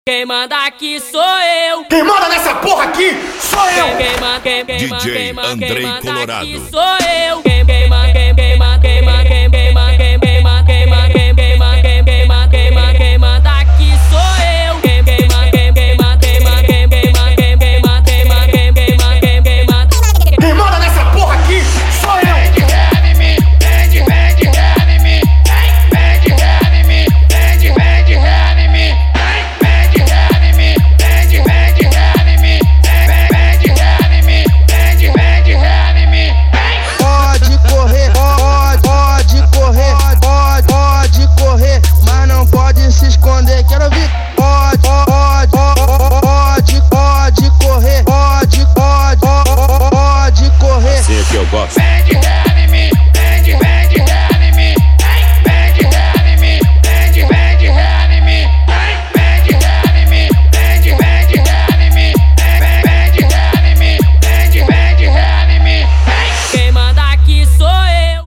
Quem manda aqui sou eu. Quem manda nessa porra aqui sou eu. Quem DJ Andrei Colorado. aqui sou eu. Quem manda